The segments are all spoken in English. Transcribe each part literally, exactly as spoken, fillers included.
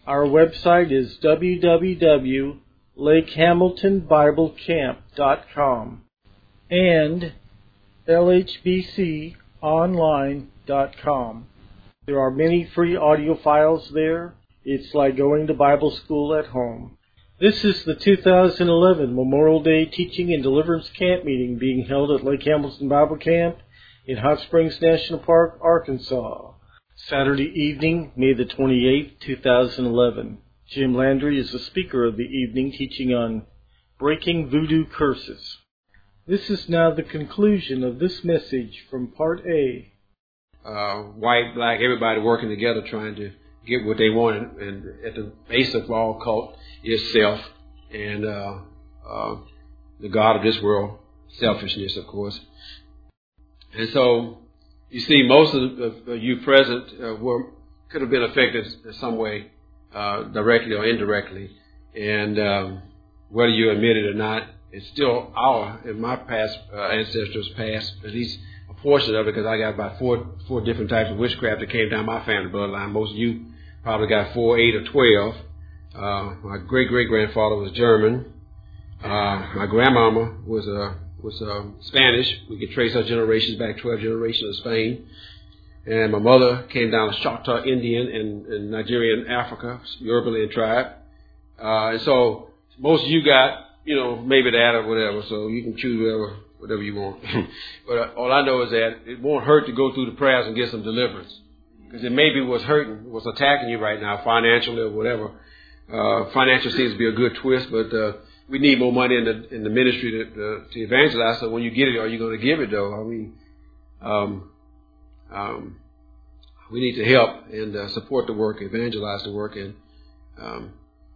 Our website is w w w dot lake hamilton bible camp dot com and l h b c online dot com. There are many free audio files there. It's like going to Bible school at home. This is the two thousand eleven Memorial Day Teaching and Deliverance Camp meeting being held at Lake Hamilton Bible Camp in Hot Springs National Park, Arkansas. Saturday evening, May the twenty-eighth, two thousand eleven. Jim Landry is the speaker of the evening, teaching on breaking voodoo curses. This is now the conclusion of this message from Part A. Uh, white, black, everybody working together trying to get what they want, and at the base of all cult is self and uh, uh, the God of this world, selfishness, of course. And so you see, most of, of you present uh, were could have been affected in some way, uh, directly or indirectly, and um, whether you admit it or not, it's still our and my past uh, ancestors' past, at least a portion of it, because I got about four four different types of witchcraft that came down my family bloodline. Most of you probably got four, eight, or twelve. Uh, my great great grandfather was German. Uh, my grandmama was a was uh, Spanish. We could trace our generations back twelve generations of Spain. And my mother came down as Choctaw Indian and, and Nigerian Africa, Yoruba tribe. Uh, and so most of you got, you know, maybe that or whatever. So you can choose whatever, whatever you want. But uh, all I know is that it won't hurt to go through the prayers and get some deliverance. Because it may be what's hurting, what's attacking you right now, financially or whatever. Uh, financial seems to be a good twist, but uh, we need more money in the in the ministry to, uh, to evangelize. So when you get it, are you going to give it, though? I mean, um, um, we need to help and uh, support the work, evangelize the work. And um,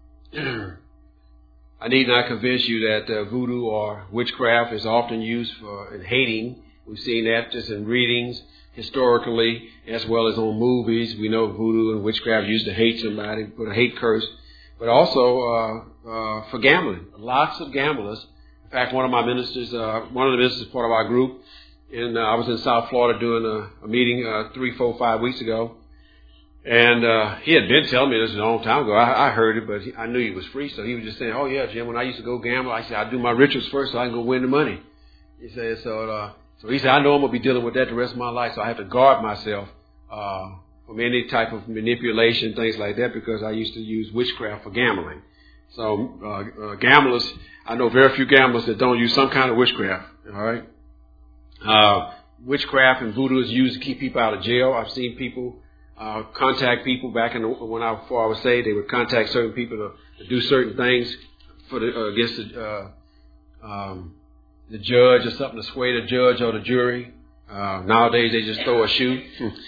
I need not convince you that uh, voodoo or witchcraft is often used for in hating. We've seen that just in readings, historically, as well as on movies. We know voodoo and witchcraft used to hate somebody, put a hate curse. But also uh, uh, for gambling. Lots of gamblers. In fact, one of my ministers, uh, one of the ministers part of our group, and uh, I was in South Florida doing a, a meeting uh, three, four, five weeks ago. And uh, he had been telling me this a long time ago. I, I heard it, but he, I knew he was free. So he was just saying, oh, yeah, Jim, when I used to go gamble, I said, I do my rituals first so I can go win the money. He said, so uh, so he said, I know I'm going to be dealing with that the rest of my life, so I have to guard myself uh, from any type of manipulation, things like that, because I used to use witchcraft for gambling. So uh, uh, gamblers, I know very few gamblers that don't use some kind of witchcraft, all right? Uh, witchcraft and voodoo is used to keep people out of jail. I've seen people uh, contact people back in the, when I, before I was saved, they would contact certain people to, to do certain things for the, uh, against the, uh, um, the judge or something, to sway the judge or the jury. Uh, nowadays, they just throw a shoe.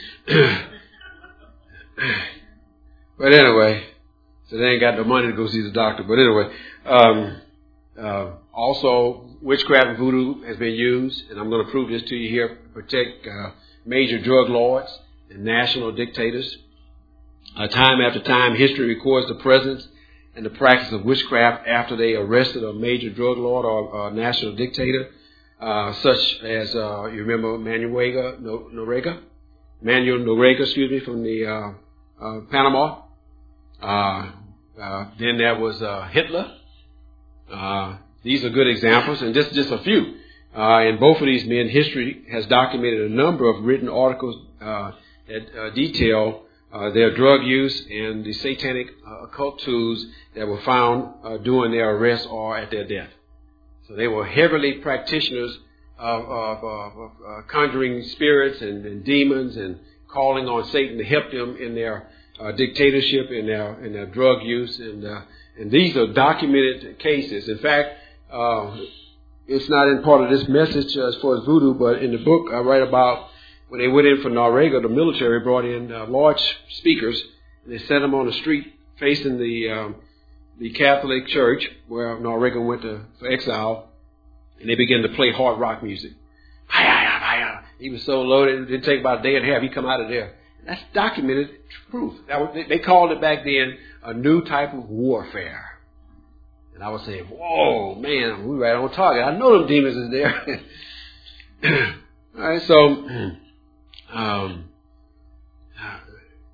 But anyway, so they ain't got the money to go see the doctor. But anyway, um, uh, also witchcraft and voodoo has been used, and I'm going to prove this to you here, to protect uh, major drug lords and national dictators. Uh, time after time, history records the presence and the practice of witchcraft after they arrested a major drug lord or uh, national dictator, uh, such as, uh, you remember Manuel Noriega? Manuel Noriega, excuse me, from the uh, uh, Panama. Uh, uh, then there was uh, Hitler. Uh, these are good examples, and just, just a few. Uh, and both of these men, history has documented a number of written articles uh, that uh, detail uh, their drug use and the satanic uh, occult tools that were found uh, during their arrest or at their death. So they were heavily practitioners of, of, of, of uh, conjuring spirits and, and demons and calling on Satan to help them in their uh, dictatorship, in their in their drug use, and uh, and these are documented cases. In fact, uh, it's not in part of this message uh, as far as voodoo, but in the book I write about when they went in for Noriega, the military brought in uh, large speakers, and they set them on the street facing the um, the Catholic Church where Noriega went to for exile, and they began to play hard rock music. He was so loaded, it didn't take about a day and a half. He come out of there. That's documented proof. That was, they called it back then a new type of warfare. And I was saying, whoa, man, we right on target. I know them demons is there. All right, so um,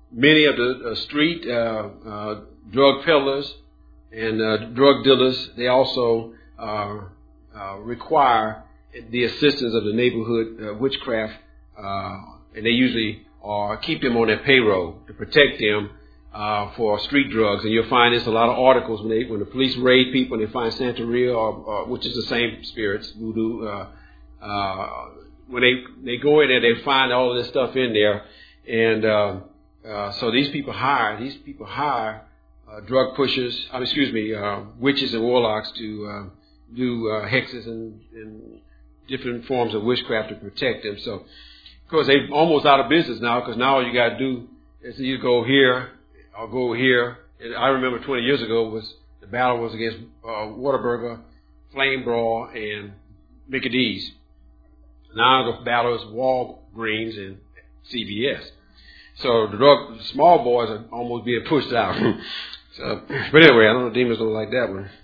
many of the uh, street uh, uh, drug peddlers and uh, drug dealers, they also uh, uh, require the assistance of the neighborhood uh, witchcraft, uh, and they usually are keep them on their payroll to protect them uh, for street drugs. And you'll find this in a lot of articles when they when the police raid people and they find Santeria, or, or which is the same spirits, voodoo. Uh, uh, when they they go in there, they find all of this stuff in there, and uh, uh, so these people hire these people hire uh, drug pushers. Uh, excuse me, uh, witches and warlocks to uh, do uh, hexes and, and different forms of witchcraft to protect them. So, of course, they're almost out of business now, because now all you got to do is you go here or go here. And I remember twenty years ago was the battle was against uh, Whataburger, Flame Brawl, and Mickey D's. Now the battle is Walgreens and C V S. So the drug, the small boys are almost being pushed out. So, but anyway, I don't know, demons don't like that one.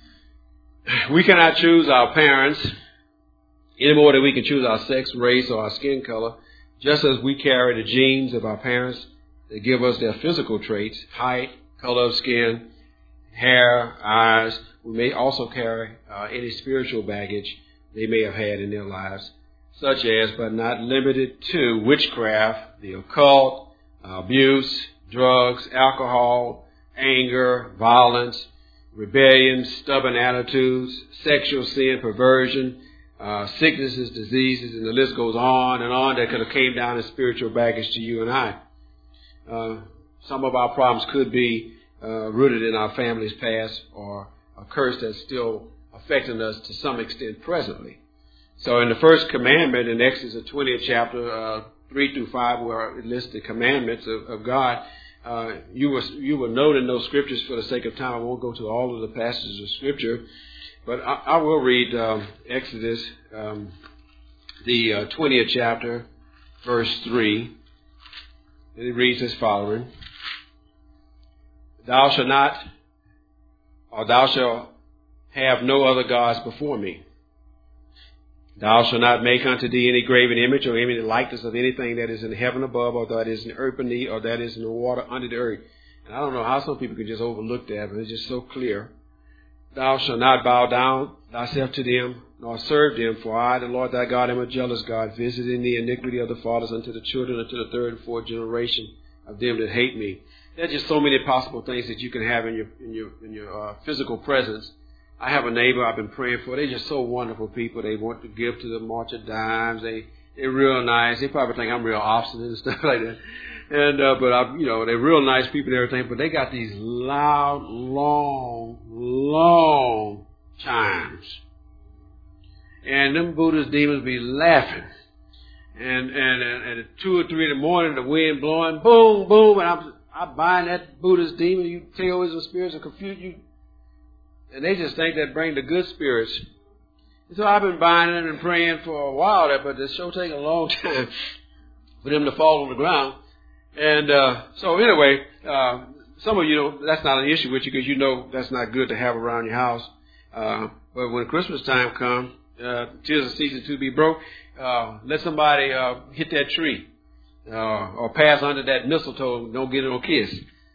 We cannot choose our parents any more than we can choose our sex, race, or our skin color. Just as we carry the genes of our parents that give us their physical traits, height, color of skin, hair, eyes, we may also carry uh, any spiritual baggage they may have had in their lives, such as, but not limited to, witchcraft, the occult, uh, abuse, drugs, alcohol, anger, violence, rebellion, stubborn attitudes, sexual sin, perversion, uh, sicknesses, diseases, and the list goes on and on that could have came down as spiritual baggage to you and I. Uh, some of our problems could be uh, rooted in our family's past, or a curse that's still affecting us to some extent presently. So in the first commandment in Exodus, the twentieth chapter, uh, three through five, where it lists the commandments of, of God, uh, you will you will note in those scriptures, for the sake of time, I won't go to all of the passages of Scripture, but I, I will read um, Exodus, um, the uh, twentieth chapter, verse three. And it reads as following: Thou shalt not, or thou shalt have no other gods before me. Thou shalt not make unto thee any graven image or any likeness of anything that is in heaven above, or that is in the earth beneath, or that is in the water under the earth. And I don't know how some people can just overlook that, but it's just so clear. Thou shalt not bow down thyself to them, nor serve them, for I, the Lord thy God, am a jealous God, visiting the iniquity of the fathers unto the children, unto the third and fourth generation of them that hate me. There are just so many possible things that you can have in your in your in your uh, physical presence. I have a neighbor I've been praying for. They're just so wonderful people. They want to give to the March of Dimes. They they're real nice. They probably think I'm real obstinate and stuff like that. And uh, but I, you know, they're real nice people and everything. But they got these loud, long, long chimes, and them Buddhist demons be laughing. And and and, and at two or three in the morning, the wind blowing, boom, boom, and I'm I bind that Buddhist demon. You terrorism spirits and confuse you. And they just think that bring the good spirits. And so I've been binding and praying for a while there, but it's sure taking a long time for them to fall on the ground. And uh, so anyway, uh, some of you know that's not an issue with you, because you know that's not good to have around your house. Uh, but when Christmas time comes, uh, tis the season to be broke, uh, let somebody uh, hit that tree uh, or pass under that mistletoe. Don't get no kiss.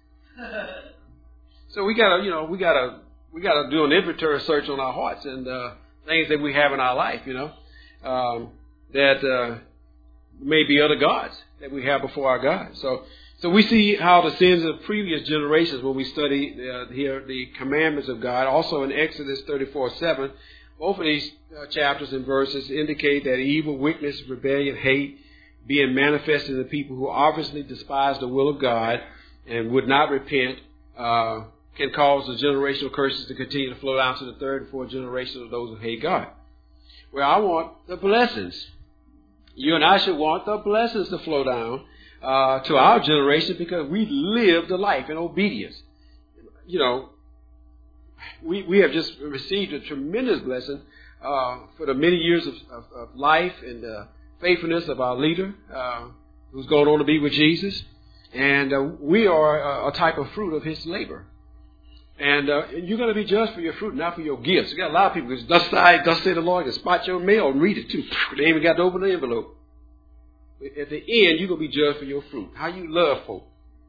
So we gotta, you know, we gotta. We got to do an inventory search on our hearts and uh, things that we have in our life, you know, um, that uh, may be other gods that we have before our God. So, so we see how the sins of previous generations, when we study uh, here the commandments of God, also in Exodus thirty-four seven, both of these uh, chapters and verses indicate that evil, wickedness, rebellion, hate, being manifested in the people who obviously despise the will of God and would not repent, uh, can cause the generational curses to continue to flow down to the third and fourth generation of those who hate God. Well, I want the blessings. You and I should want the blessings to flow down uh, to our generation, because we live the life in obedience. You know, we we have just received a tremendous blessing uh, for the many years of, of, of life and the faithfulness of our leader, uh, who's going on to be with Jesus. And uh, we are a, a type of fruit of his labor. And uh, you're going to be judged for your fruit, not for your gifts. You got a lot of people who thus say, thus say the Lord, can spot your mail and read it too. They ain't even got to open the envelope. At the end, you're going to be judged for your fruit. How you love folk.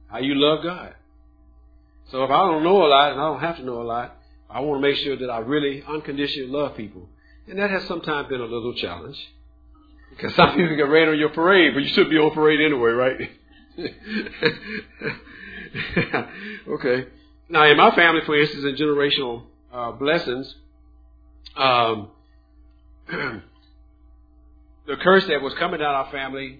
how you love God. So if I don't know a lot, and I don't have to know a lot, I want to make sure that I really unconditionally love people. And that has sometimes been a little challenge. Because some people get rain on your parade, but you should be on parade anyway, right? Okay. Now, in my family, for instance, in generational uh, blessings, um, the curse that was coming down our family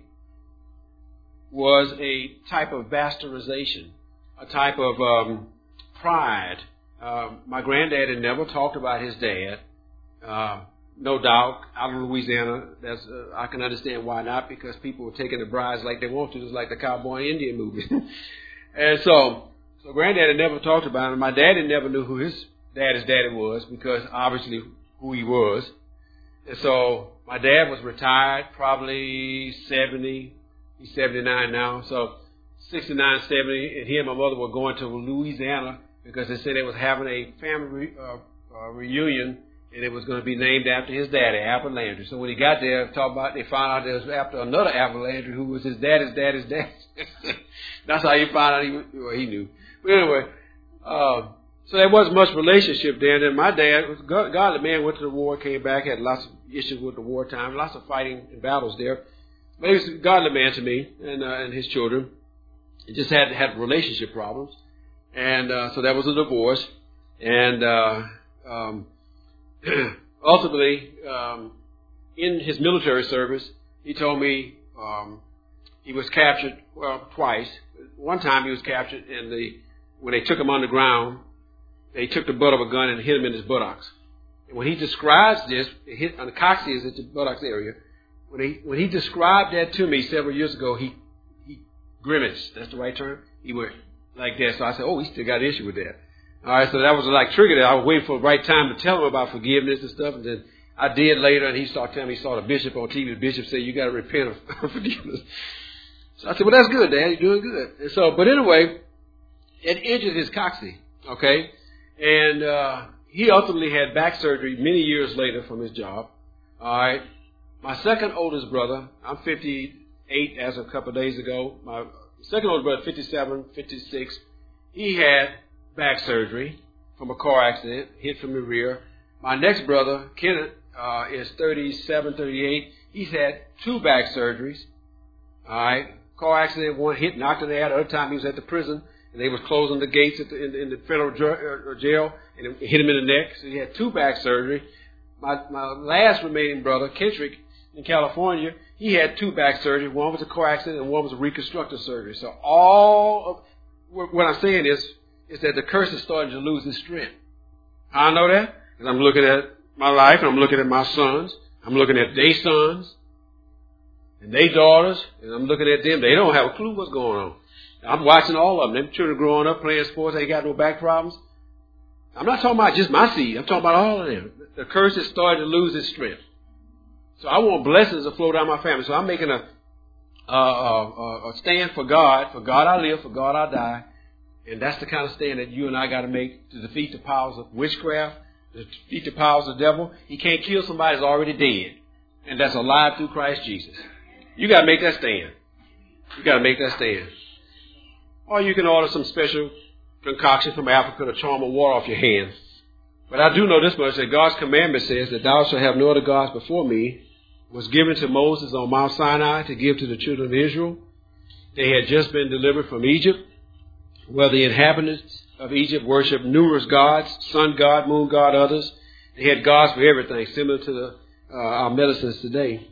was a type of bastardization, a type of um, pride. Uh, my granddad had never talked about his dad. Uh, no doubt, out of Louisiana, that's uh, I can understand why not, because people were taking the brides like they want to, just like the cowboy Indian movie. And so, so granddad had never talked about him. My daddy never knew who his daddy's daddy was, because obviously who he was. And so my dad was retired, probably seventy. He's seventy-nine now. So sixty-nine, seventy, and he and my mother were going to Louisiana because they said they was having a family re, uh, uh, reunion, and it was going to be named after his daddy, Apple Landry. So when he got there, talk about, they found out it was after another Apple Landry who was his daddy's daddy's dad. That's how he found out he, well, he knew. But anyway, uh, so there wasn't much relationship there. And then my dad was a godly man, went to the war, came back, had lots of issues with the wartime, lots of fighting and battles there. But he was a godly man to me and uh, and his children. He just had had relationship problems, and uh, so that was a divorce. And uh, um, ultimately, um, in his military service, he told me um, he was captured well twice. One time he was captured, and the when they took him on the ground, they took the butt of a gun and hit him in his buttocks. And when he describes this, it hit on the coccyx at the buttocks area. When he when he described that to me several years ago, he he grimaced. That's the right term. He went like that. So I said, "Oh, he still got an issue with that." All right, so that was like triggered. I was waiting for the right time to tell him about forgiveness and stuff, and then I did later. And he started telling me he saw the bishop on T V. The bishop said, "You got to repent of forgiveness." So I said, "Well, that's good, Dad. You're doing good." And so, but anyway, it injured his coccyx. Okay, and uh, he ultimately had back surgery many years later from his job. All right. My second oldest brother, I'm fifty-eight as of a couple of days ago. My second oldest brother, fifty-seven, fifty-six, he had back surgery from a car accident, hit from the rear. My next brother, Kenneth, uh, is thirty-seven, thirty-eight. He's had two back surgeries. All right. Car accident, one hit, knocked him out. The other time he was at the prison, and they was closing the gates at the, in, the, in the federal jail, and it hit him in the neck. So he had two back surgery. My, my last remaining brother, Kendrick, in California, he had two back surgeries. One was a car accident and one was a reconstructive surgery. So all of what I'm saying is, is that the curse is starting to lose its strength. How I know that? Because I'm looking at my life and I'm looking at my sons. I'm looking at their sons and their daughters, and I'm looking at them. They don't have a clue what's going on. I'm watching all of them. Them children growing up, playing sports, they ain't got no back problems. I'm not talking about just my seed. I'm talking about all of them. The curse is starting to lose its strength. So I want blessings to flow down my family. So I'm making a, uh, a, a stand for God. For God I live, for God I die. And that's the kind of stand that you and I got to make to defeat the powers of witchcraft, to defeat the powers of the devil. He can't kill somebody that's already dead, and that's alive through Christ Jesus. You got to make that stand. You got to make that stand. Or you can order some special concoction from Africa to charm a water off your hands. But I do know this much, that God's commandment says that thou shalt have no other gods before me, was given to Moses on Mount Sinai to give to the children of Israel. They had just been delivered from Egypt, where the inhabitants of Egypt worshiped numerous gods, sun god, moon god, others. They had gods for everything, similar to the, uh, our medicines today.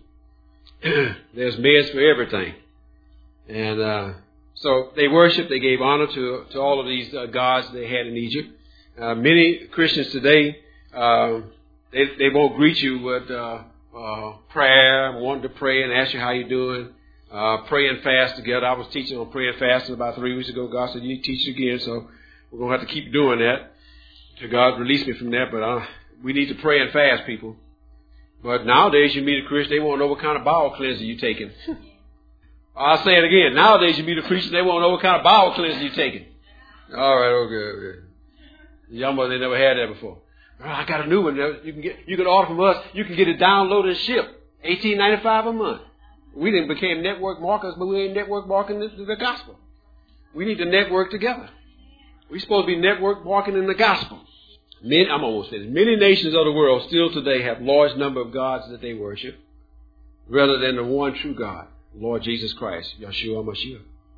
There's meds for everything. And uh, so they worshiped, they gave honor to, to all of these uh, gods they had in Egypt. Uh, many Christians today, uh, they, they won't greet you with uh, uh, prayer, wanting to pray and ask you how you're doing, uh, pray and fast together. I was teaching on prayer and fasting about three weeks ago. God said, you teach again, so we're going to have to keep doing that till God release me from that. But uh, we need to pray and fast, people. But nowadays, you meet a Christian, they want to know what kind of bowel cleanser you're taking. I'll say it again. Nowadays, you meet a Christian, they want to know what kind of bowel cleanser you're taking. All right, okay, okay. The young boys, they never had that before. Oh, I got a new one. You can get, you can order from us. You can get it downloaded and shipped. eighteen ninety-five a month. We didn't became network marketers, but we ain't network marketing the, the gospel. We need to network together. We're supposed to be network walking in the gospel. Many, I'm almost finished. Many nations of the world still today have large number of gods that they worship rather than the one true God, Lord Jesus Christ, Yeshua Mashiach.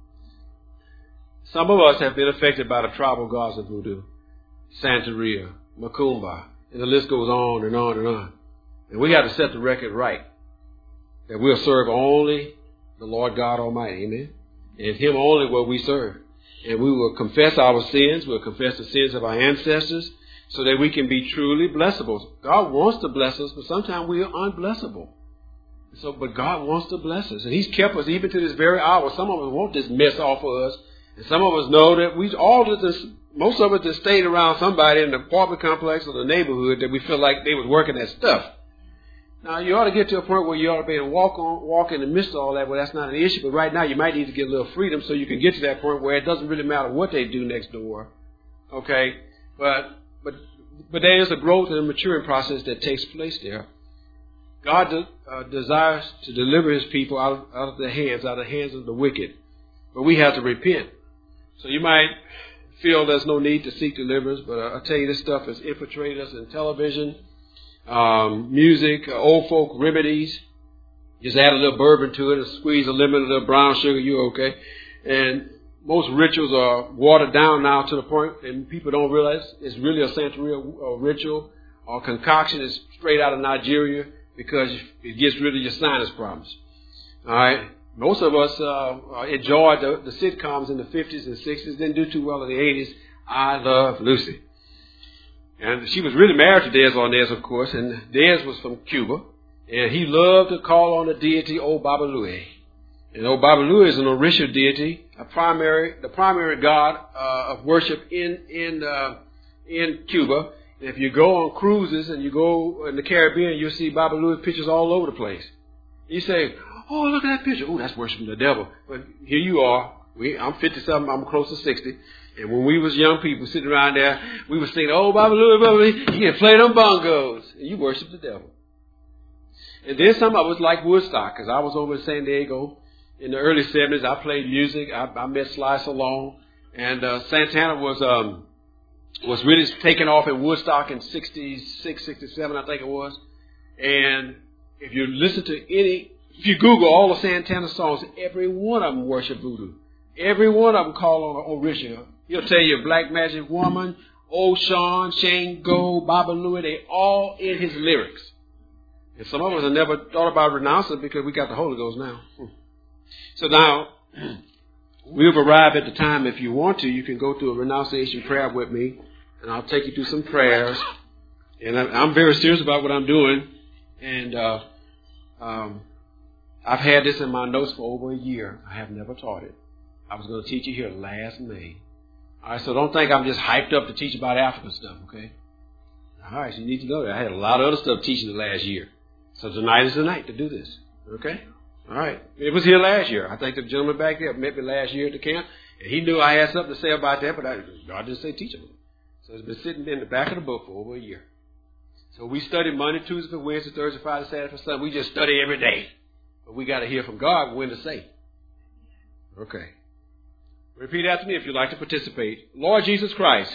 Some of us have been affected by the tribal gods of voodoo, Santeria, Macumba, and the list goes on and on and on. And we got to set the record right that we'll serve only the Lord God Almighty, amen? And Him only will we serve. And we will confess our sins, we'll confess the sins of our ancestors, so that we can be truly blessable. God wants to bless us, but sometimes we are unblessable. So, but God wants to bless us. And He's kept us even to this very hour. Some of us want this mess off of us. And some of us know that we all of this, most of us just stayed around somebody in the apartment complex or the neighborhood that we feel like they was working that stuff. Now, you ought to get to a point where you ought to be able to walk on, walk in the midst of all that. Well, that's not an issue. But right now, you might need to get a little freedom so you can get to that point where it doesn't really matter what they do next door. Okay? But, but, but there is a growth and a maturing process that takes place there. God de, uh, desires to deliver His people out of, out of their hands, out of the hands of the wicked. But we have to repent. So you might feel there's no need to seek deliverance, but uh, I tell you, this stuff has infiltrated us in television, um, music, uh, old folk remedies. Just add a little bourbon to it and squeeze a lemon, a little brown sugar, you're okay. And most rituals are watered down now to the point, and people don't realize it's really a Santeria ritual or concoction. It's straight out of Nigeria because it gets rid of your sinus problems. All right. Most of us uh, enjoyed the, the sitcoms in the fifties and sixties, didn't do too well in the eighties. I Love Lucy. And she was really married to Des Arnaz, of course, and Des was from Cuba. And he loved to call on the deity Obabalue. And Obabalue is an Orisha deity, a primary, the primary god uh, of worship in in uh, in Cuba. And if you go on cruises and you go in the Caribbean, you'll see Babalue pictures all over the place. You say, oh, look at that picture. Oh, that's worshiping the devil. But here you are. We, I'm fifty-seven. I'm close to sixty. And when we was young people sitting around there, we was singing, oh, Babaloo, Babaloo, you can play them bongos. And you worship the devil. And then some of us like Woodstock, because I was over in San Diego in the early seventies. I played music. I, I met Sly Stallone. And uh, Santana was um, was really taking off in Woodstock in sixty-six, sixty-seven, I think it was. And if you listen to any... If you Google all the Santana songs, every one of them worship voodoo. Every one of them call on Orisha. He'll tell you Black Magic Woman, Old Sean, Shango, Babaloo, they all in his lyrics. And some of us have never thought about renouncing because we got the Holy Ghost now. So now, we've arrived at the time, if you want to, you can go through a renunciation prayer with me, and I'll take you through some prayers. And I'm very serious about what I'm doing. And, uh, um, I've had this in my notes for over a year. I have never taught it. I was going to teach it here last May. All right, so don't think I'm just hyped up to teach about African stuff, okay? All right, so you need to know that. I had a lot of other stuff teaching the last year. So tonight is the night to do this, okay? All right. It was here last year. I think the gentleman back there met me last year at the camp, and he knew I had something to say about that, but I, God didn't say teach him. So it's been sitting in the back of the book for over a year. So we study Monday, Tuesday, Wednesday, Thursday, Friday, Saturday, Sunday. We just study every day. But we got to hear from God when to say. Okay. Repeat after me if you'd like to participate. Lord Jesus Christ,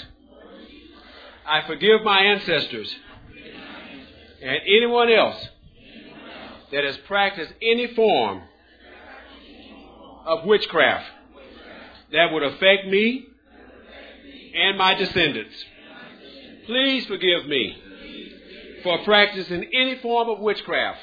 I forgive my ancestors and anyone else that has practiced any form of witchcraft that would affect me and my descendants. Please forgive me for practicing any form of witchcraft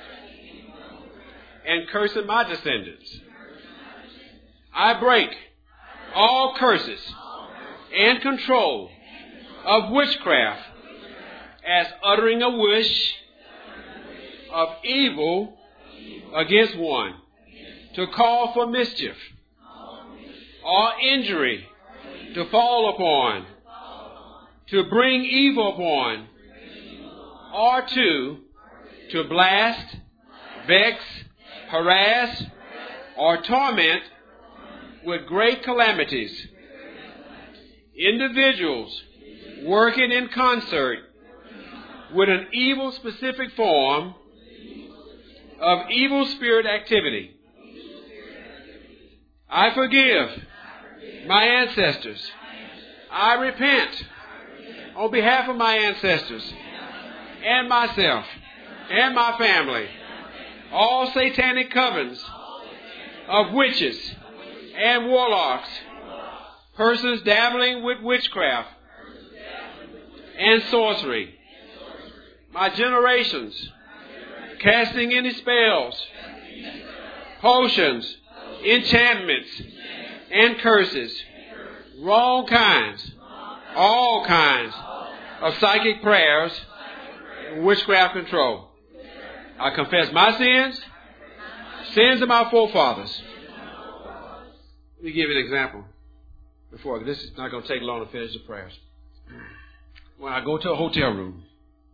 and cursing my descendants. I break all curses and control of witchcraft as uttering a wish of evil against one, to call for mischief or injury to fall upon, to bring evil upon, or to, to blast, vex, harass, or torment with great calamities individuals working in concert with an evil specific form of evil spirit activity. I forgive my ancestors. I repent on behalf of my ancestors and myself and my family. All satanic covens of witches and warlocks, persons dabbling with witchcraft and sorcery, my generations casting any spells, potions, enchantments, and curses, wrong kinds, all kinds of psychic prayers, and witchcraft control. I confess my sins, sins of my forefathers. Let me give you an example. Before this is not going to take long to finish the prayers. When I go to a hotel room,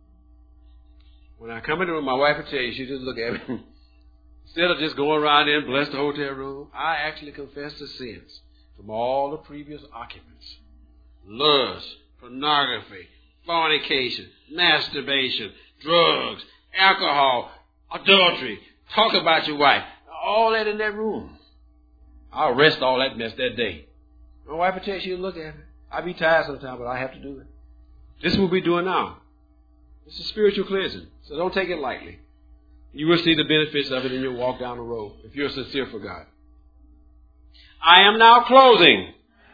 when I come into the room, my wife will tell you, she just look at me. Instead of just going around there and bless the hotel room, I actually confess the sins from all the previous occupants. Lust, pornography, fornication, masturbation, drugs, alcohol, adultery, talk about your wife, all that in that room. I'll arrest all that mess that day. My wife will tell you, she'll look at me. I be tired sometimes, but I have to do it. This is what we're doing now. This is spiritual cleansing, so don't take it lightly. You will see the benefits of it in your walk down the road if you're sincere for God. I am now closing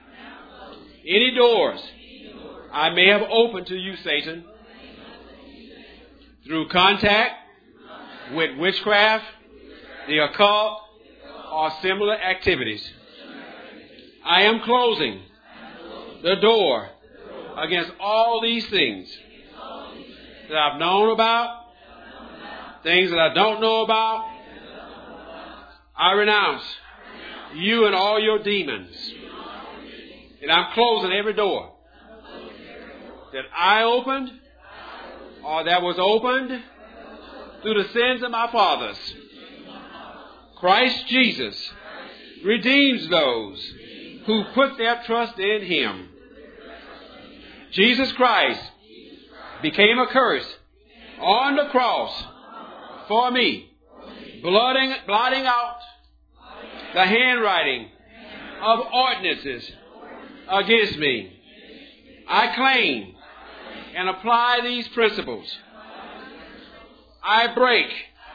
any doors I may have opened to you, Satan, through contact with witchcraft, the occult, or similar activities. I am closing the door against all these things that I've known about, things that I don't know about. I renounce you and all your demons. And I'm closing every door that I opened or that was opened through the sins of my fathers. Christ Jesus redeems those who put their trust in Him. Jesus Christ became a curse on the cross for me, blotting, blotting out the handwriting of ordinances against me. I claim and apply these principles. I break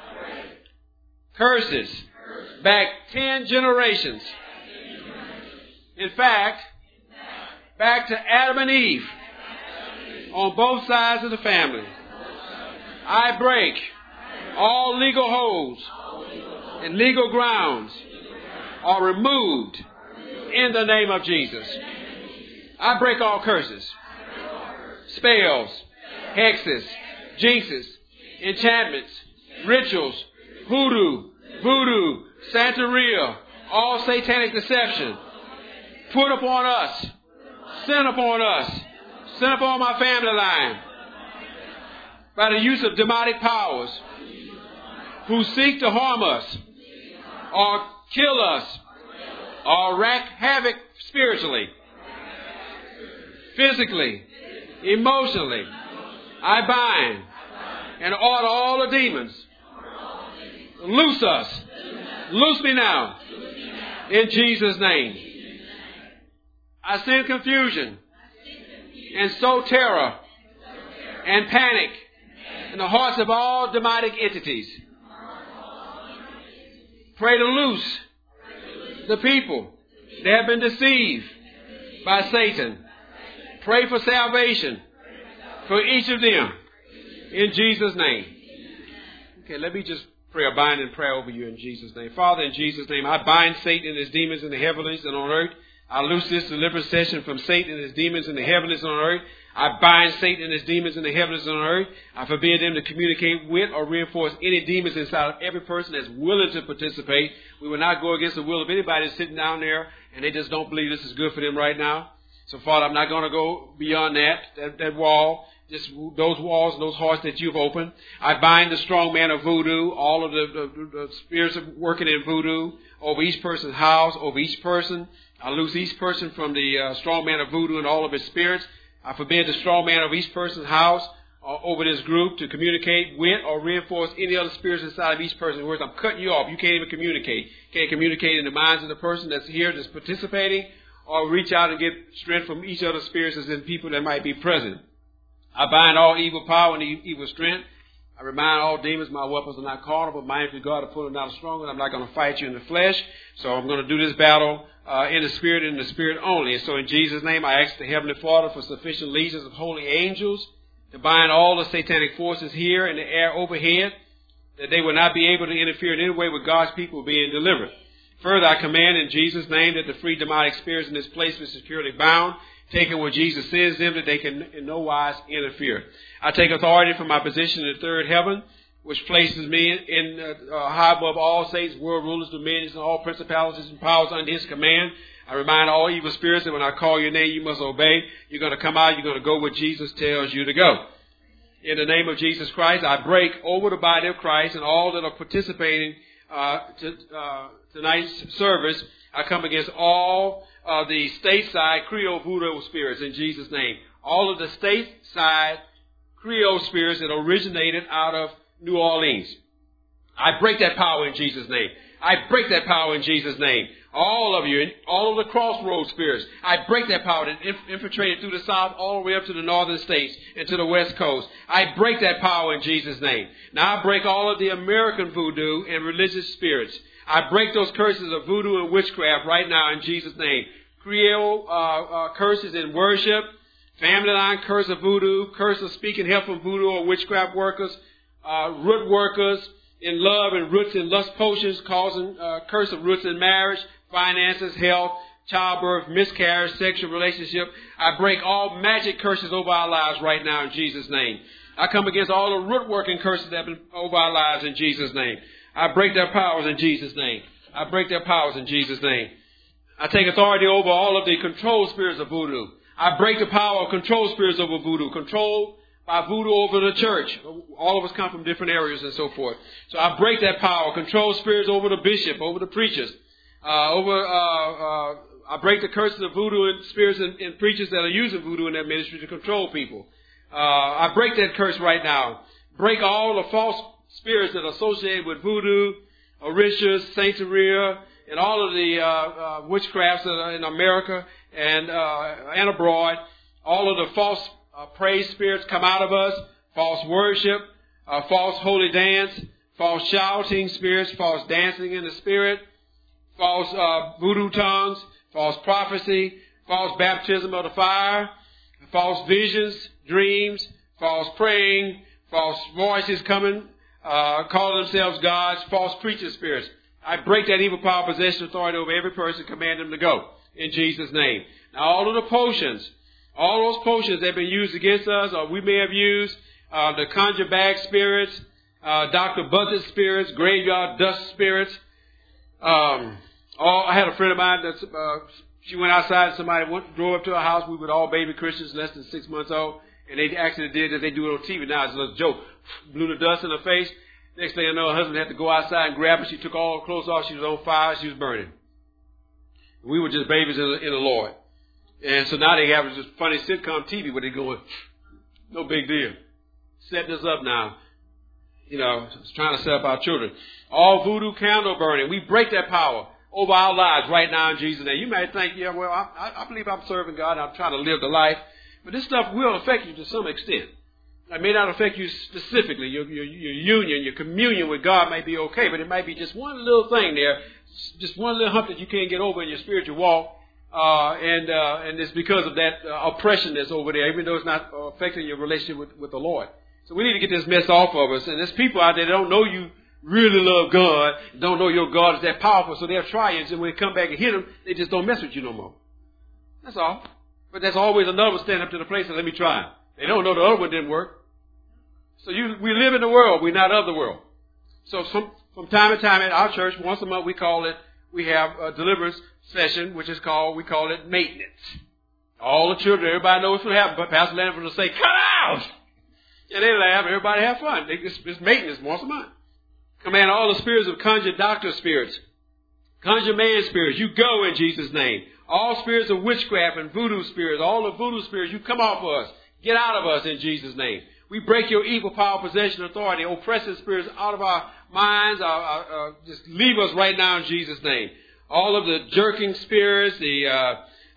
curses back ten generations. In fact, back to Adam and Eve on both sides of the family. I break all legal holds and legal grounds are removed in the name of Jesus. I break all curses, spells, hexes, jinxes, enchantments, rituals, hoodoo, voodoo, Santeria, all satanic deception put upon us, sent upon us, sent upon my family line by the use of demonic powers who seek to harm us or kill us or wreak havoc spiritually, physically, emotionally. I bind and order all the demons. Loose us. Loose me now. In Jesus' name. I send confusion and sow terror and panic in the hearts of all demonic entities. Pray to loose the people that have been deceived by Satan. Pray for salvation for each of them in Jesus' name. Okay, let me just pray a binding prayer over you in Jesus' name. Father, in Jesus' name, I bind Satan and his demons in the heavens and on earth. I loose this deliverance session from Satan and his demons in the heavens and on earth. I bind Satan and his demons in the heavens and on earth. I forbid them to communicate with or reinforce any demons inside of every person that's willing to participate. We will not go against the will of anybody that's sitting down there and they just don't believe this is good for them right now. So, Father, I'm not going to go beyond that, that, that wall, just those walls and those hearts that you've opened. I bind the strong man of voodoo, all of the, the, the spirits of working in voodoo over each person's house, over each person. I loose each person from the uh, strong man of voodoo and all of his spirits. I forbid the strong man of each person's house uh, over this group to communicate with or reinforce any other spirits inside of each person's words. I'm cutting you off. You can't even communicate. You can't communicate in the minds of the person that's here, that's participating, or reach out and get strength from each other's spirits and people that might be present. I bind all evil power and evil strength. I remind all demons my weapons are not carnal, but mighty through God to pull them out stronger. I'm not going to fight you in the flesh. So I'm going to do this battle uh, in the Spirit and in the Spirit only. And so in Jesus' name, I ask the Heavenly Father for sufficient legions of holy angels to bind all the satanic forces here in the air overhead, that they will not be able to interfere in any way with God's people being delivered. Further, I command in Jesus' name that the free demonic spirits in this place be securely bound, taking where Jesus sends them, that they can in no wise interfere. I take authority from my position in the third heaven, which places me in uh, uh, high above all saints, world rulers, dominions, and all principalities and powers under his command. I remind all evil spirits that when I call your name, you must obey. You're going to come out. You're going to go where Jesus tells you to go. In the name of Jesus Christ, I break over the body of Christ and all that are participating uh, to, uh, tonight's service. I come against all of the stateside Creole voodoo spirits in Jesus' name. All of the stateside Creole spirits that originated out of New Orleans. I break that power in Jesus' name. I break that power in Jesus' name. All of you, all of the crossroads spirits, I break that power that infiltrated through the south all the way up to the northern states and to the west coast. I break that power in Jesus' name. Now I break all of the American voodoo and religious spirits. I break those curses of voodoo and witchcraft right now in Jesus' name. Creole uh, uh, curses in worship, family line curse of voodoo, curse of speaking help from voodoo or witchcraft workers, uh, root workers in love and roots in lust potions, causing uh, curse of roots in marriage, finances, health, childbirth, miscarriage, sexual relationship. I break all magic curses over our lives right now in Jesus' name. I come against all the root working curses that have been over our lives in Jesus' name. I break their powers in Jesus' name. I break their powers in Jesus' name. I take authority over all of the control spirits of voodoo. I break the power of control spirits over voodoo. Control by voodoo over the church. All of us come from different areas and so forth. So I break that power. Control spirits over the bishop, over the preachers. Uh, over, uh, uh, I break the curses of voodoo and spirits and, and preachers that are using voodoo in their ministry to control people. Uh, I break that curse right now. Break all the false spirits that are associated with voodoo, orishas, Santeria, and all of the uh, uh, witchcrafts that are in America and uh, and abroad. All of the false uh, praise spirits come out of us. False worship, uh, false holy dance, false shouting spirits, false dancing in the spirit, false uh, voodoo tongues, false prophecy, false baptism of the fire, false visions, dreams, false praying, false voices coming, uh, calling themselves gods, false preaching spirits. I break that evil power, possession, authority over every person, command them to go in Jesus' name. Now, all of the potions, all those potions that have been used against us, or we may have used, uh, the conjure bag spirits, uh, Doctor Buzzard spirits, graveyard dust spirits. Um, all, I had a friend of mine that uh, she went outside and somebody went, drove up to her house. We were all baby Christians, less than six months old, and they actually did that. They do it on T V now. It's a little joke. Blew the dust in her face. Next thing I know, her husband had to go outside and grab her. She took all her clothes off. She was on fire. She was burning. We were just babies in the, in the Lord. And so now they have this funny sitcom T V where they're going, no big deal. Setting us up now. You know, trying to set up our children. All voodoo candle burning. We break that power over our lives right now in Jesus' name. You may think, yeah, well, I, I believe I'm serving God and I'm trying to live the life. But this stuff will affect you to some extent. It may not affect you specifically. Your, your, your union, your communion with God may be okay, but it might be just one little thing there, just one little hump that you can't get over in your spiritual walk, uh, and uh, and it's because of that uh, oppression that's over there, even though it's not uh, affecting your relationship with, with the Lord. So we need to get this mess off of us. And there's people out there that don't know you really love God, don't know your God is that powerful, so they'll try you, and when they come back and hit them, they just don't mess with you no more. That's all. But there's always another one standing up to the place and let me try. They don't know the other one didn't work. So you, we live in the world. We're not of the world. So from, from time to time at our church, once a month we call it, we have a deliverance session, which is called, we call it maintenance. All the children, everybody knows what happened, but Pastor Lanford will say, cut out! And they laugh, everybody have fun. They, it's, it's maintenance once a month. Command all the spirits of conjure doctor spirits, conjure man spirits, you go in Jesus' name. All spirits of witchcraft and voodoo spirits, all the voodoo spirits, you come off of us. Get out of us in Jesus' name. We break your evil power, possession, authority, oppressive spirits out of our minds. Our, our, our, just leave us right now in Jesus' name. All of the jerking spirits, the uh,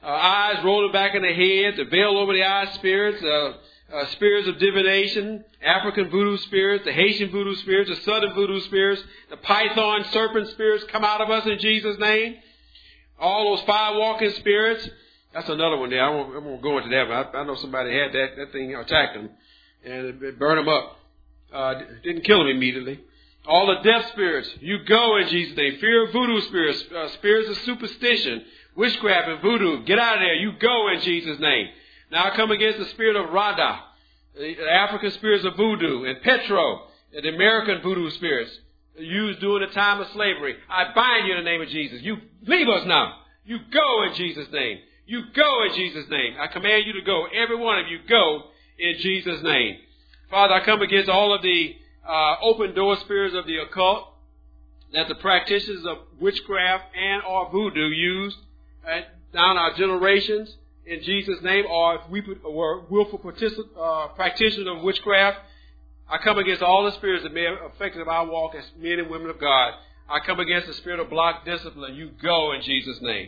uh, eyes rolling back in the head, the veil over the eyes spirits, uh, uh, spirits of divination, African voodoo spirits, the Haitian voodoo spirits, the southern voodoo spirits, the python serpent spirits come out of us in Jesus' name. All those fire walking spirits. That's another one there. I won't, I won't go into that, but I, I know somebody had that. That thing attacked them and it, it burned them up. Uh, didn't kill them immediately. All the death spirits, you go in Jesus' name. Fear of voodoo spirits, uh, spirits of superstition, witchcraft and voodoo, get out of there. You go in Jesus' name. Now I come against the spirit of Rada, the African spirits of voodoo, and Petro, the American voodoo spirits used during the time of slavery. I bind you in the name of Jesus. You leave us now. You go in Jesus' name. You go in Jesus' name. I command you to go. Every one of you go in Jesus' name. Father, I come against all of the uh, open door spirits of the occult that the practitioners of witchcraft and or voodoo use uh, down our generations in Jesus' name, or if we were willful particip- uh, practitioners of witchcraft. I come against all the spirits that may have affected our walk as men and women of God. I come against the spirit of block discipline. You go in Jesus' name.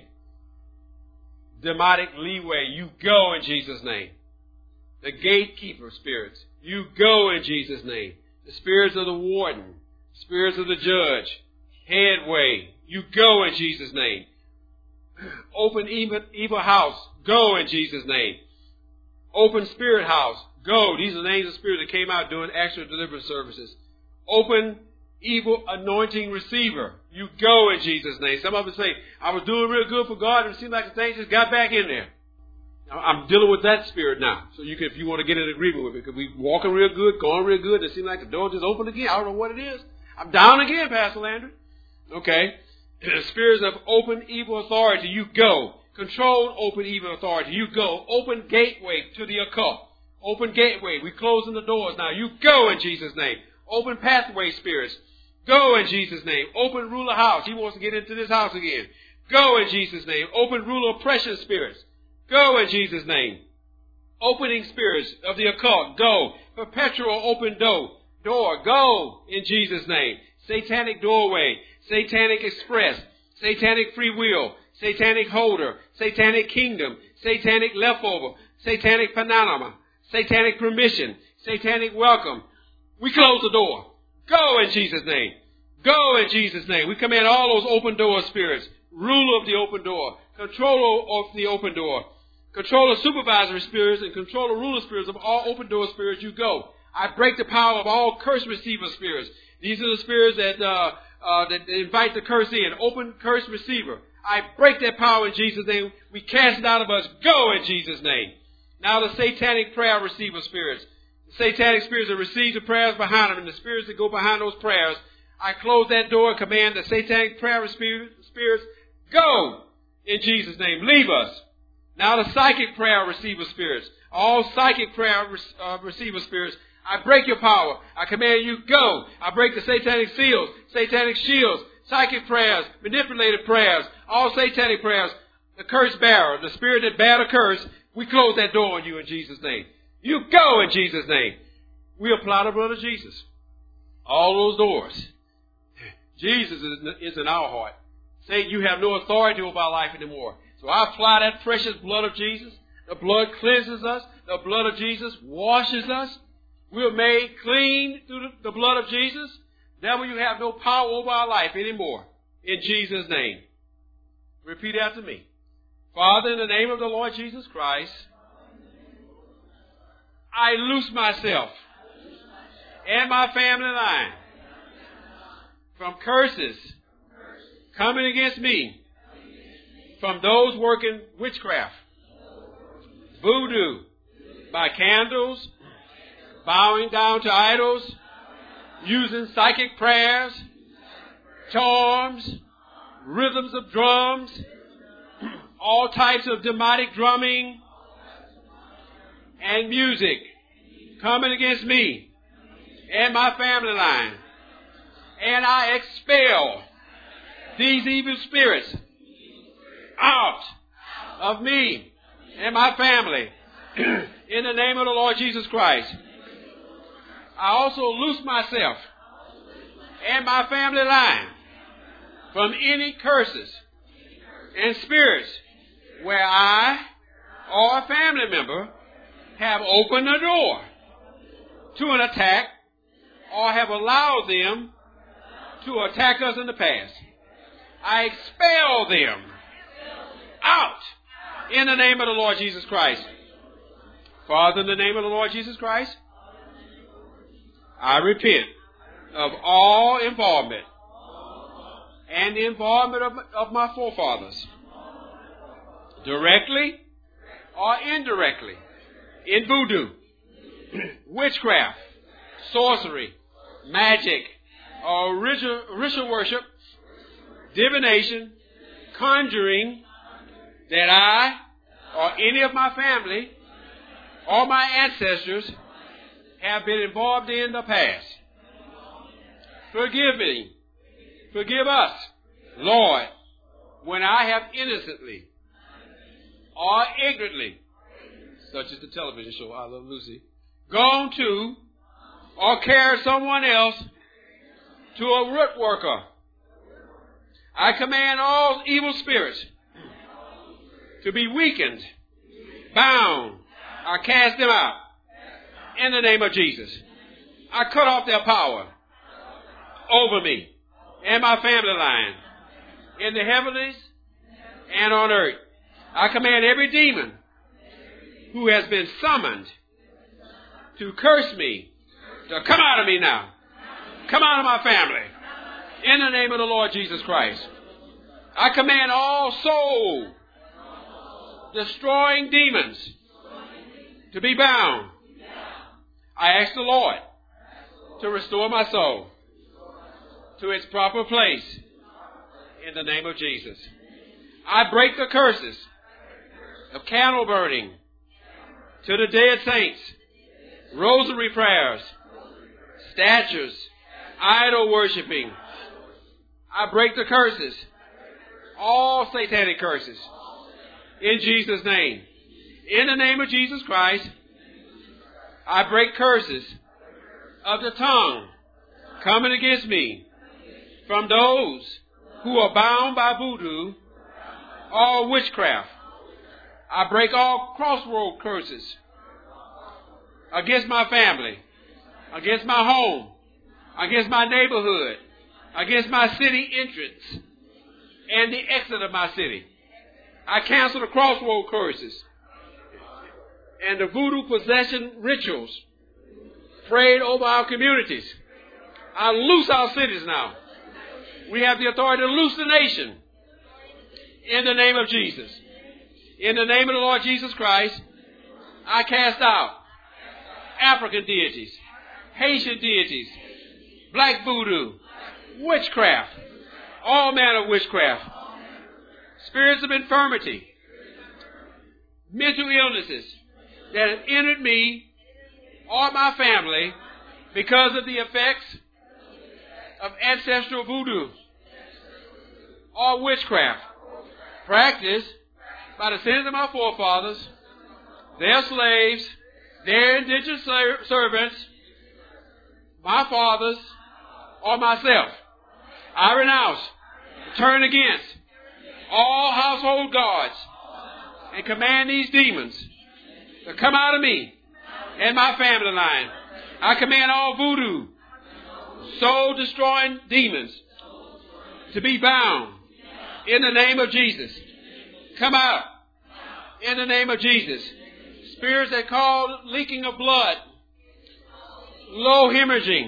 Demonic leeway. You go in Jesus' name. The gatekeeper spirits. You go in Jesus' name. The spirits of the warden. Spirits of the judge. Headway. You go in Jesus' name. Open evil, evil house. Go in Jesus' name. Open spirit house. Go. These are the names of spirits that came out doing actual deliverance services. Open evil anointing receiver. You go in Jesus' name. Some of them say, I was doing real good for God and it seemed like the thing just got back in there. I'm dealing with that spirit now. So you can, if you want to get in agreement with it, because we walking real good, going real good, and it seems like the door just opened again. I don't know what it is. I'm down again, Pastor Landry. Okay. The spirits of open evil authority, you go. Controlled open evil authority, you go. Open gateway to the occult. Open gateway. We're closing the doors now. You go in Jesus' name. Open pathway spirits. Go in Jesus' name. Open ruler house. He wants to get into this house again. Go in Jesus' name. Open ruler oppression spirits. Go in Jesus' name. Opening spirits of the occult. Go. Perpetual open door. Door. Go in Jesus' name. Satanic doorway. Satanic express. Satanic free will. Satanic holder. Satanic kingdom. Satanic leftover. Satanic panama. Satanic permission. Satanic welcome. We close the door. Go in Jesus' name. Go in Jesus' name. We command all those open door spirits. Ruler of the open door. Controller of the open door. Controller supervisory spirits and controller ruler spirits of all open door spirits, you go. I break the power of all curse receiver spirits. These are the spirits that, uh, uh, that invite the curse in. Open curse receiver. I break that power in Jesus' name. We cast it out of us. Go in Jesus' name. Now the satanic prayer receiver spirits. The satanic spirits that receive the prayers behind them and the spirits that go behind those prayers. I close that door and command the satanic prayer spirits, go in Jesus' name. Leave us. Now the psychic prayer receiver spirits. All psychic prayer uh, receiver spirits. I break your power. I command you, go. I break the satanic seals, satanic shields, psychic prayers, manipulated prayers, all satanic prayers. The curse bearer, the spirit that bare the curse, we close that door on you in Jesus' name. You go in Jesus' name. We apply the blood of Jesus. All those doors. Jesus is in our heart. Say you have no authority over our life anymore. So I apply that precious blood of Jesus. The blood cleanses us. The blood of Jesus washes us. We are made clean through the blood of Jesus. Devil, you have no power over our life anymore. In Jesus' name. Repeat after me. Father, in the name of the Lord Jesus Christ, I loose myself and my family line from curses coming against me from those working witchcraft, voodoo, by candles, bowing down to idols, using psychic prayers, charms, rhythms of drums, all types of demonic drumming and music coming against me and my family line. And I expel these evil spirits out of me and my family in the name of the Lord Jesus Christ. I also loose myself and my family line from any curses and spirits where I or a family member have opened the door to an attack or have allowed them to attack us in the past. I expel them out in the name of the Lord Jesus Christ. Father, in the name of the Lord Jesus Christ, I repent of all involvement and the involvement of, of my forefathers, directly or indirectly, in voodoo, witchcraft, sorcery, magic, or ritual, ritual worship, divination, conjuring, that I or any of my family or my ancestors have been involved in the past. Forgive me. Forgive us, Lord, when I have innocently or ignorantly, such as the television show I Love Lucy, gone to or carried someone else to a root worker. I command all evil spirits to be weakened, bound, or cast them out in the name of Jesus. I cut off their power over me and my family line in the heavens and on earth. I command every demon who has been summoned to curse me to come out of me now. Come out of my family in the name of the Lord Jesus Christ. I command all soul destroying demons to be bound. I ask the Lord to restore my soul to its proper place in the name of Jesus. I break the curses of candle burning to the dead saints, rosary prayers, statues, idol worshiping. I break the curses, all satanic curses, in Jesus' name. In the name of Jesus Christ, I break curses of the tongue coming against me from those who are bound by voodoo or witchcraft. I break all crossroad curses against my family, against my home, against my neighborhood, against my city entrance and the exit of my city. I cancel the crossroad curses and the voodoo possession rituals prayed over our communities. I loose our cities now. We have the authority to loose the nation in the name of Jesus. In the name of the Lord Jesus Christ, I cast out African deities, Haitian deities, black voodoo, witchcraft, all manner of witchcraft, spirits of infirmity, mental illnesses that have entered me or my family because of the effects of ancestral voodoo or witchcraft practiced by the sins of my forefathers, their slaves, their indentured servants, my fathers, or myself. I renounce, turn against all household gods and command these demons to come out of me and my family line. I command all voodoo, soul-destroying demons to be bound in the name of Jesus. Come out in the name of Jesus. Spirits that cause leaking of blood, low hemorrhaging.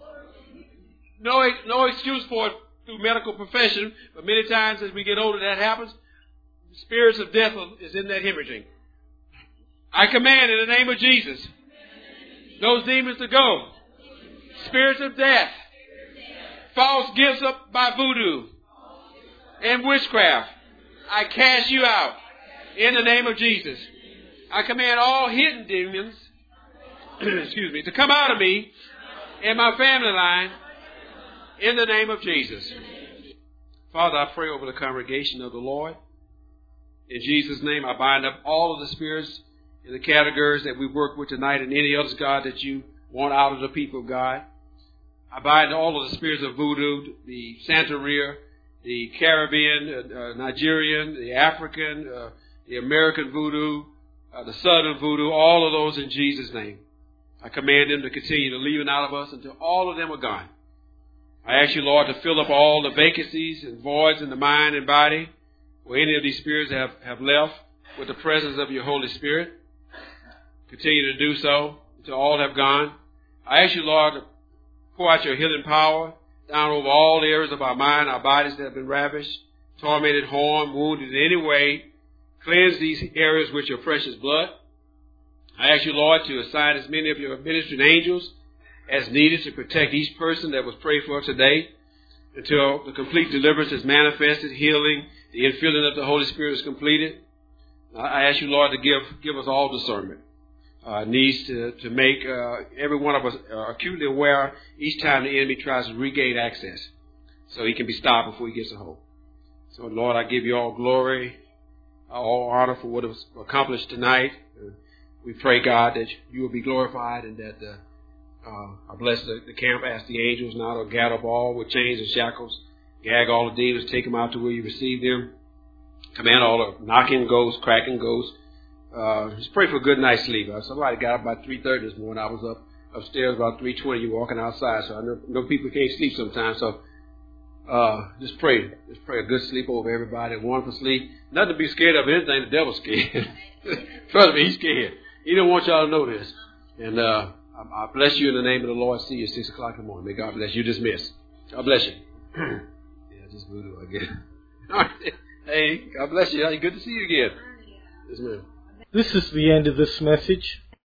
No, no excuse for it through medical profession, but many times as we get older that happens. Spirits of death is in that hemorrhaging. I command in the name of Jesus those demons to go. Spirits of death, false gifts up by voodoo and witchcraft, I cast you out in the name of Jesus. I command all hidden demons, excuse me, to come out of me and my family line in the name of Jesus. Father, I pray over the congregation of the Lord. In Jesus' name, I bind up all of the spirits in the categories that we work with tonight and any others, God, that you want out of the people of God. I bind all of the spirits of voodoo, the Santeria, the Caribbean, uh, uh, Nigerian, the African, uh, the American voodoo, uh, the Southern voodoo, all of those in Jesus' name. I command them to continue to leave out of us until all of them are gone. I ask you, Lord, to fill up all the vacancies and voids in the mind and body where any of these spirits have, have left with the presence of your Holy Spirit. Continue to do so until all have gone. I ask you, Lord, to pour out your healing power down over all the areas of our mind, our bodies that have been ravished, tormented, harmed, wounded in any way. Cleanse these areas with your precious blood. I ask you, Lord, to assign as many of your ministering angels as needed to protect each person that was prayed for today until the complete deliverance is manifested, healing, the infilling of the Holy Spirit is completed. I ask you, Lord, to give give us all discernment. Uh, needs to, to make uh, every one of us uh, acutely aware each time the enemy tries to regain access so he can be stopped before he gets a hold. So, Lord, I give you all glory, all honor for what was accomplished tonight. Uh, we pray, God, that you will be glorified and that uh, uh, I bless the, the camp. Ask the angels now to gather up all with chains and shackles, gag all the demons, take them out to where you receive them. Command all the knocking ghosts, cracking ghosts. Uh, just pray for a good night's sleep. Uh, somebody got up about three thirty this morning. I was up upstairs about three twenty. You're walking outside, so I know, know people can't sleep sometimes. So uh, just pray. Just pray a good sleep over everybody. Wonderful sleep. Nothing to be scared of. Anything, the devil's scared. Trust me, he's scared. He don't want y'all to know this. And uh, I, I bless you in the name of the Lord. See you at six o'clock in the morning. May God bless you. Dismiss. God bless you. Yeah, just voodoo, I guess. All right. Hey, God bless you. Good to see you again. Yes, ma'am. This is the end of this message.